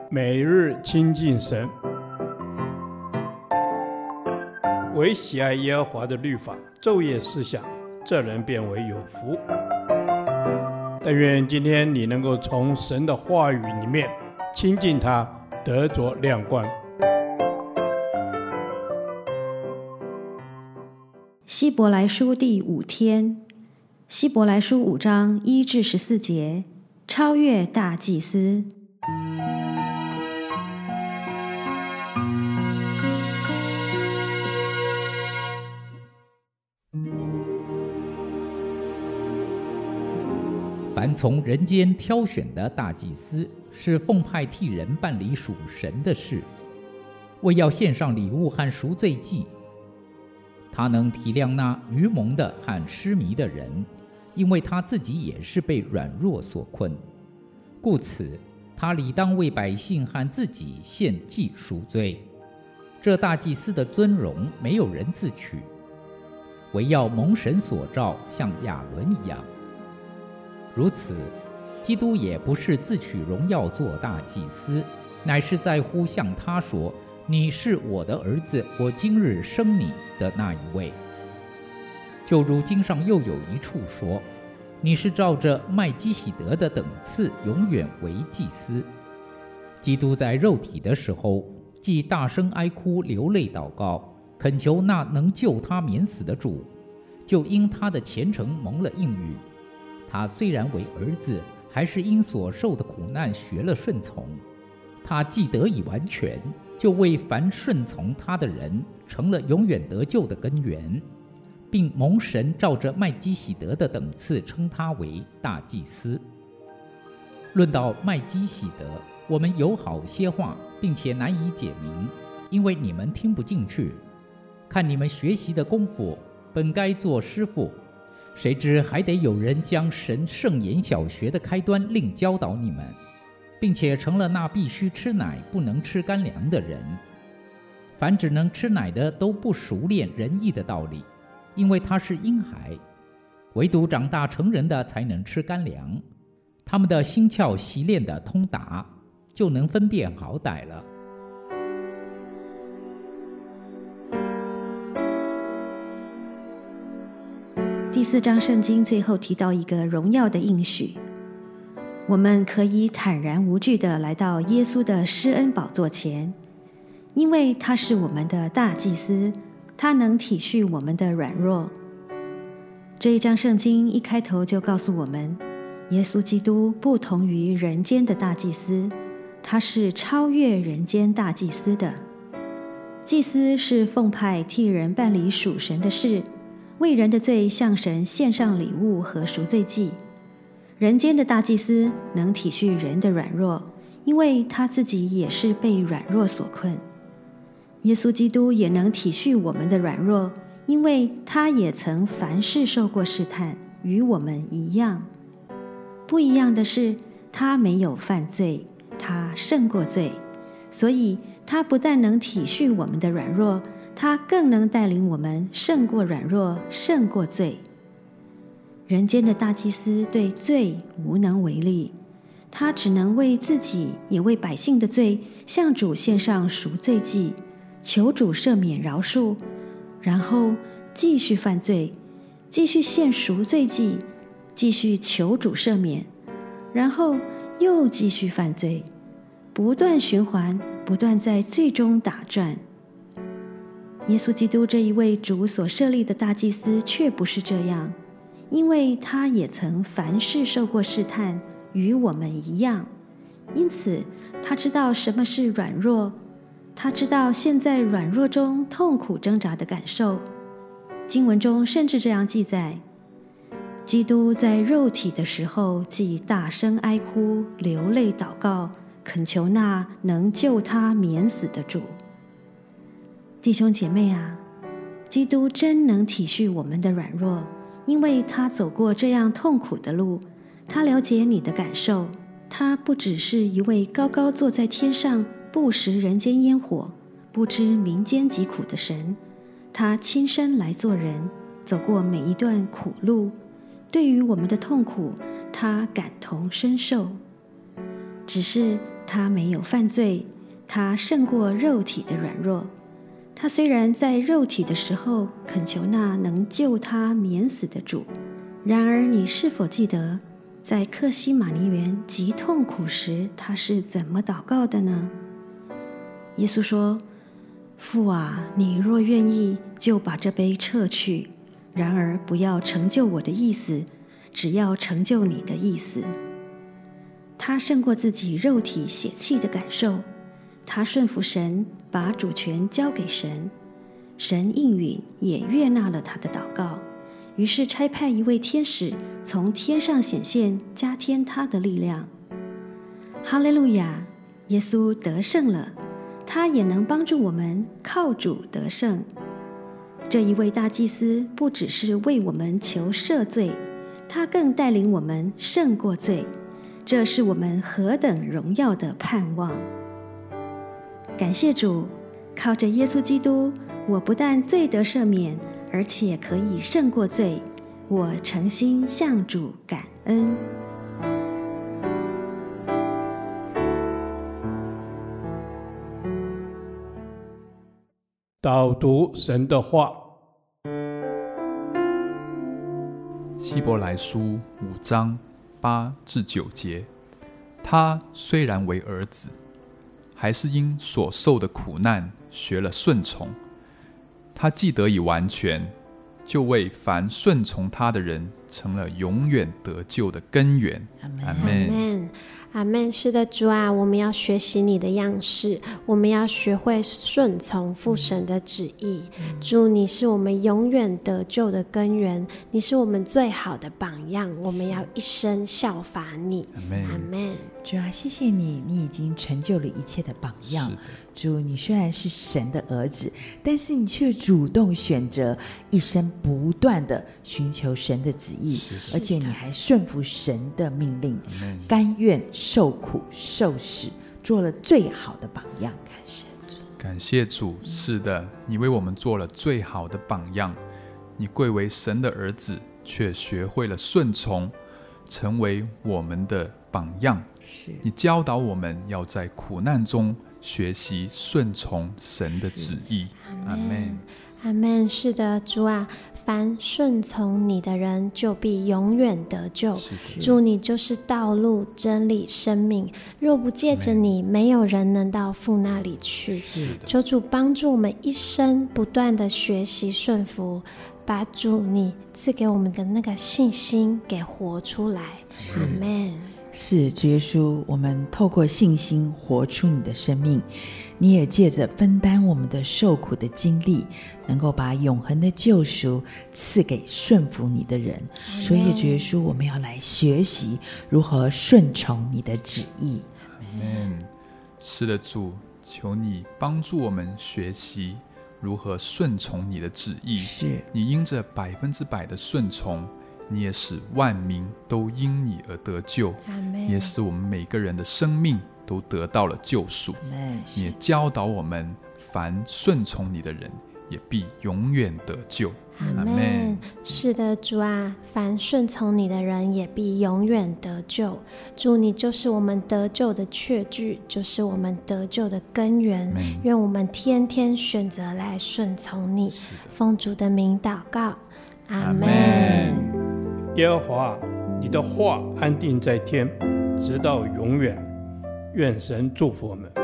每日亲近神，唯喜爱耶和华的律法，昼夜思想，这人变为有福。但愿今天你能够从神的话语里面亲近他，得着亮光。 希伯来书第5天，希伯来书5章1至14节，超越大祭司。 凡从人间挑选的大祭司，是奉派替人办理属神的事，为要献上礼物和赎罪祭。他能体谅那愚蒙的和失迷的人，因为他自己也是被软弱所困，故此他理当为百姓和自己献祭赎罪。这大祭司的尊荣没有人自取，唯要蒙神所召，像亚伦一样。如此，基督也不是自取荣耀做大祭司，乃是在乎向他说：“你是我的儿子，我今日生你”的那一位。就如经上又有一处说：“你是照着麦基洗德的等次，永远为祭司。”基督在肉体的时候，既大声哀哭，流泪祷告，恳求那能救他免死的主，就因他的虔诚蒙了应允。他虽然为儿子，还是因所受的苦难学了顺从。他既得以完全，就为凡顺从他的人成了永远得救的根源，并蒙神照着麦基洗德的等次称他为大祭司。论到麦基洗德，我们有好些话，并且难以解明，因为你们听不进去。看你们学习的功夫，本该做师傅，谁知还得有人将神圣言小学的开端另教导你们，并且成了那必须吃奶不能吃干粮的人。凡只能吃奶的都不熟练仁义的道理，因为他是婴孩，唯独长大成人的才能吃干粮。他们的心窍习练的通达，就能分辨好歹了。 第4章圣经最后提到一个荣耀的应许，我们可以坦然无惧地来到耶稣的施恩宝座前，因为他是我们的大祭司，他能体恤我们的软弱。这一章圣经一开头就告诉我们，耶稣基督不同于人间的大祭司，他是超越人间大祭司的。祭司是奉派替人办理属神的事，为人的罪向神献上礼物和赎罪祭。人间的大祭司能体恤人的软弱，因为他自己也是被软弱所困。耶稣基督也能体恤我们的软弱，因为他也曾凡事受过试探，与我们一样。不一样的是，他没有犯罪，他胜过罪，所以他不但能体恤我们的软弱，他更能带领我们胜过软弱，胜过罪。人间的大祭司对罪无能为力，他只能为自己也为百姓的罪向主献上赎罪祭，求主赦免饶恕，然后继续犯罪，继续献赎罪祭，继续求主赦免，然后又继续犯罪，不断循环，不断在罪中打转。耶稣基督这一位主所设立的大祭司却不是这样，因为他也曾凡事受过试探，与我们一样，因此他知道什么是软弱，他知道现在软弱中痛苦挣扎的感受。经文中甚至这样记载，基督在肉体的时候，既大声哀哭，流泪祷告，恳求那能救他免死的主。弟兄姐妹啊，基督真能体恤我们的软弱，因为他走过这样痛苦的路，他了解你的感受。他不只是一位高高坐在天上，不食人间烟火，不知民间疾苦的神，他亲身来做人，走过每一段苦路，对于我们的痛苦，他感同身受。只是他没有犯罪，他胜过肉体的软弱。他虽然在肉体的时候恳求那能救他免死的主，然而你是否记得，在客西马尼园极痛苦时，他是怎么祷告的呢？耶稣说：父啊，你若愿意，就把这杯撤去，然而不要成就我的意思，只要成就你的意思。他胜过自己肉体血气的感受，他顺服神，把主权交给神，神应允也悦纳了他的祷告，于是差派一位天使从天上显现，加添他的力量。哈利路亚！耶稣得胜了，他也能帮助我们靠主得胜。这一位大祭司不只是为我们求赦罪，他更带领我们胜过罪，这是我们何等荣耀的盼望！感谢主，靠着耶稣基督，我不但罪得赦免，而且可以胜过罪。我诚心向主感恩。 导读神的话， 希伯来书5章8至9节，他虽然为儿子，还是因所受的苦难学了顺从。他既得以完全，就为凡顺从他的人成了永远得救的根源。阿们。 阿们。是的，主啊，我们要学习你的样式，我们要学会顺从父神的旨意。主，你是我们永远得救的根源，你是我们最好的榜样，我们要一生效法你。阿们。 主啊，谢谢你，你已经成就了一切的榜样。主，你虽然是神的儿子，但是你却主动选择一生不断的寻求神的旨意，而且你还顺服神的命令，甘愿受苦受死，做了最好的榜样。 感谢主，是的，你为我们做了最好的榜样。你贵为神的儿子，却学会了顺从，成为我们的榜样。你教导我们要在苦难中学习顺从神的旨意。阿们。 阿们。是的，主啊，凡顺从你的人，就必永远得救。主，你就是道路、真理、生命，若不借着你，没有人能到父那里去。求主帮助我们一生不断的学习顺服，把主你赐给我们的那个信心给活出来。阿们。 是，主耶稣，我们透过信心活出你的生命，你也借着分担我们的受苦的经历，能够把永恒的救赎赐给顺服你的人。所以主耶稣，我们要来学习如何顺从你的旨意。 阿们。是的，主，求你帮助我们学习如何顺从你的旨意。你因着100%的顺从，你也使万民都因你而得救，也使我们每个人的生命都得到了救赎。你也教导我们，凡顺从你的人也必永远得救。 阿们。是的，主啊，凡顺从你的人也必永远得救。主，你就是我们得救的确据，就是我们得救的根源。愿我们天天选择来顺从你。奉主的名祷告。阿们。 耶和华，你的话安定在天，直到永远。愿神祝福我们。